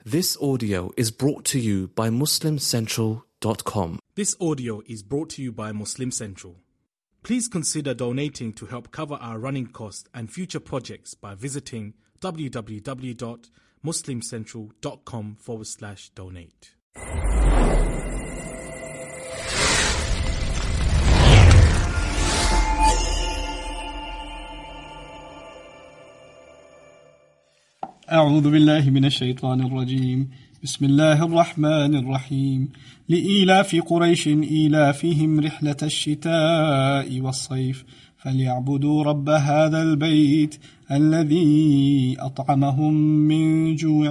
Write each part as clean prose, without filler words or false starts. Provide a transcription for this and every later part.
This audio is brought to you by MuslimCentral.com. This audio is brought to you by Muslim Central. Please consider donating to help cover our running costs and future projects by visiting www.muslimcentral.com/donate. أعوذ بالله من الشيطان الرجيم بسم الله الرحمن الرحيم لإيلاف قريش إيلافهم رحلة الشتاء والصيف فليعبدوا رب هذا البيت الذي أطعمهم من جوع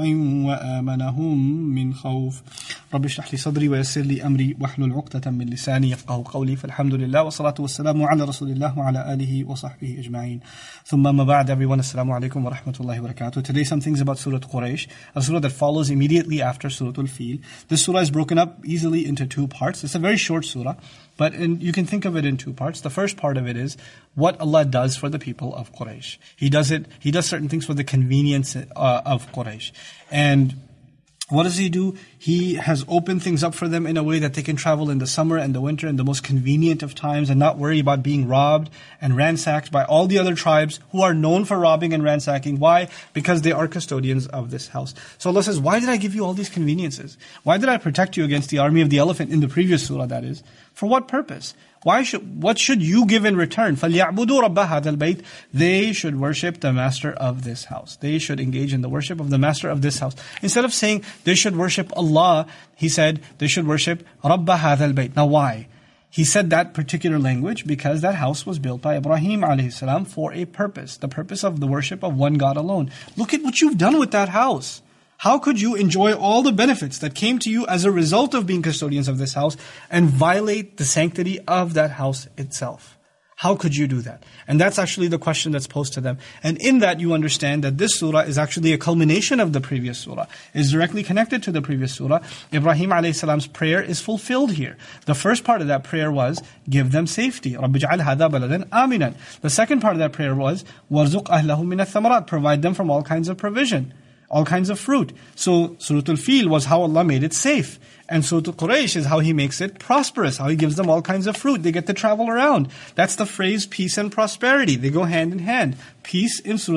وآمنهم من خوف رب اشرح لي صدري ويسر لي أمري واحلل عقدة من لساني يفقهوا قولي فالحمد لله والصلاة والسلام على رسول الله وعلى آله وصحبه أجمعين ثم ما بعد everyone السلام عليكم ورحمة الله وبركاته. Today some things about Surah Quraysh, a surah that follows immediately after Surah Al-Fil. This surah is broken up easily into two parts. It's a very short surah, but you can think of it in two parts. The first part of it is what Allah does for the people of Quraysh. He does certain things for the convenience of Quraysh. And what does He do? He has opened things up for them in a way that they can travel in the summer and the winter in the most convenient of times and not worry about being robbed and ransacked by all the other tribes who are known for robbing and ransacking. Why? Because they are custodians of this house. So Allah says, why did I give you all these conveniences? Why did I protect you against the army of the elephant in the previous surah, that is? For what purpose? What should you give in return? فَلْيَعْبُدُوا رَبَّ هَذَا الْبَيْتِ They should worship the master of this house. They should engage in the worship of the master of this house. Instead of saying they should worship Allah, He said they should worship رَبَّ هَذَا الْبَيْتِ. Now why? He said that particular language because that house was built by Ibrahim alayhi for a purpose. The purpose of the worship of one God alone. Look at what you've done with that house. How could you enjoy all the benefits that came to you as a result of being custodians of this house and violate the sanctity of that house itself? How could you do that? And that's actually the question that's posed to them. And in that you understand that this surah is actually a culmination of the previous surah. It's directly connected to the previous surah. Ibrahim a.s. prayer is fulfilled here. The first part of that prayer was, give them safety. رَبِّ اجْعَلْ هَذَا بَلَدًا آمِنًا. The second part of that prayer was, وَارْزُقْ أَهْلَهُ مِنَ الثَّمَرَاتِ. Provide them from all kinds of provision. All kinds of fruit. So Surah Al-Fil was how Allah made it safe. And Surah Quraysh is how He makes it prosperous, how He gives them all kinds of fruit. They get to travel around. That's the phrase peace and prosperity. They go hand in hand. Peace in Surah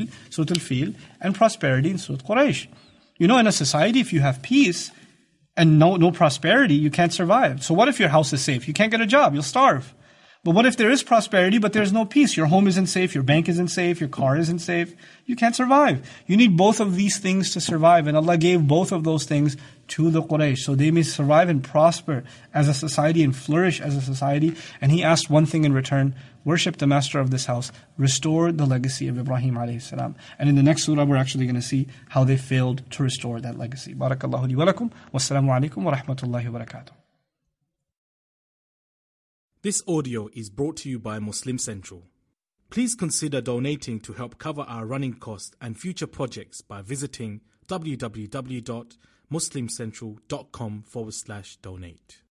Al-Fil, and prosperity in Surah Quraysh. You know, in a society, if you have peace and no prosperity, you can't survive. So what if your house is safe? You can't get a job, you'll starve. But what if there is prosperity, but there's no peace? Your home isn't safe, your bank isn't safe, your car isn't safe. You can't survive. You need both of these things to survive. And Allah gave both of those things to the Quraysh. So they may survive and prosper as a society and flourish as a society. And He asked one thing in return, worship the master of this house, restore the legacy of Ibrahim a.s. And in the next surah, we're actually going to see how they failed to restore that legacy. Barakallahu li wa lakum. Wassalamu alaikum wa rahmatullahi wa barakatuh. This audio is brought to you by Muslim Central. Please consider donating to help cover our running costs and future projects by visiting www.muslimcentral.com/donate.